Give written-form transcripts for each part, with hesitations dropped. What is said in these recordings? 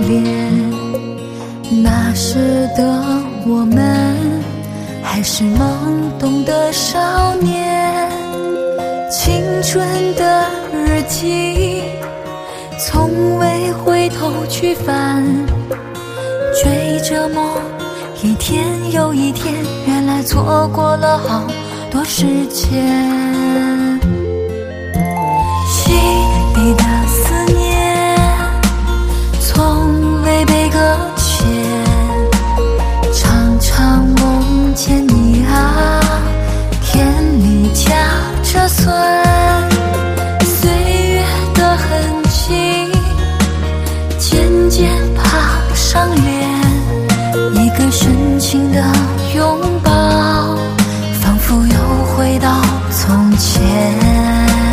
恋。那时的我们还是懵懂的少年，青春的日记从未回头去翻，追着梦一天又一天，原来错过了好多时间。心底的思念从未被搁浅，常常梦见你啊，天里夹着酸，岁月的痕迹渐渐爬上脸，一个深情的拥抱，仿佛又回到从前。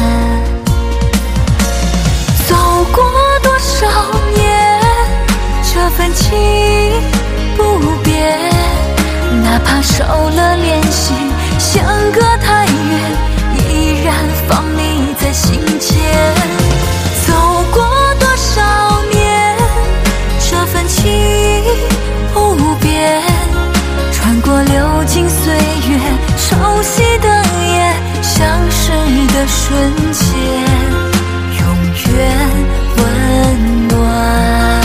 走过多少年，这份情不变，哪怕少了联系，相隔太远，依然放你在心间。走过多少年，这份情不变，穿过流金岁月，熟悉的夜，相识的瞬间，永远温暖。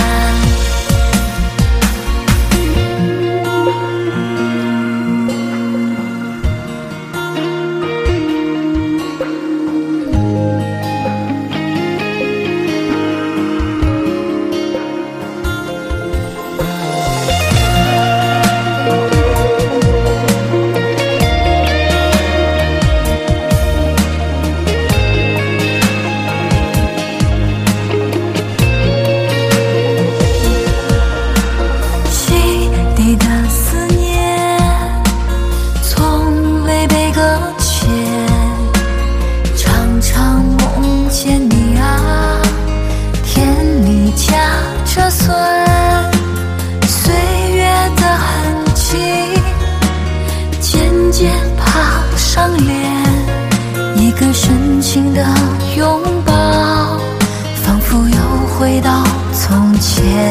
一个深情的拥抱，仿佛又回到从前。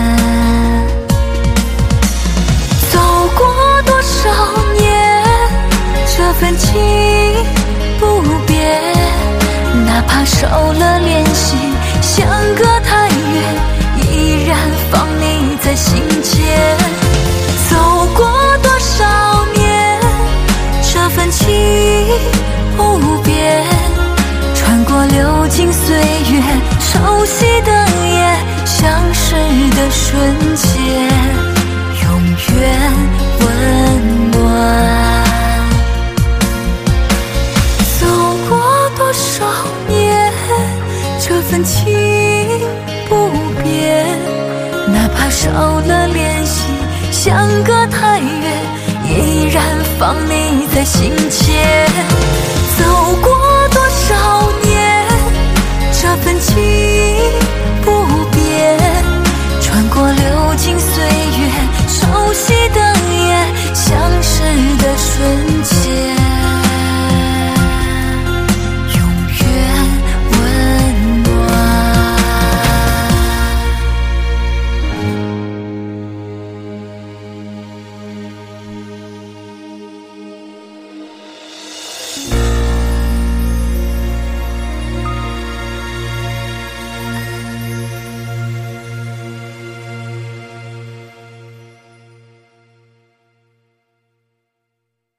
走过多少年，这份情不变，哪怕少了联系，相隔太远，依然放你在心间。走过多少年，这份情不变，穿过流金岁月，熟悉的夜，相识的瞬间，永远温暖。走过多少年，这份情不变，哪怕少了联系，相隔太远，依然放你在心间。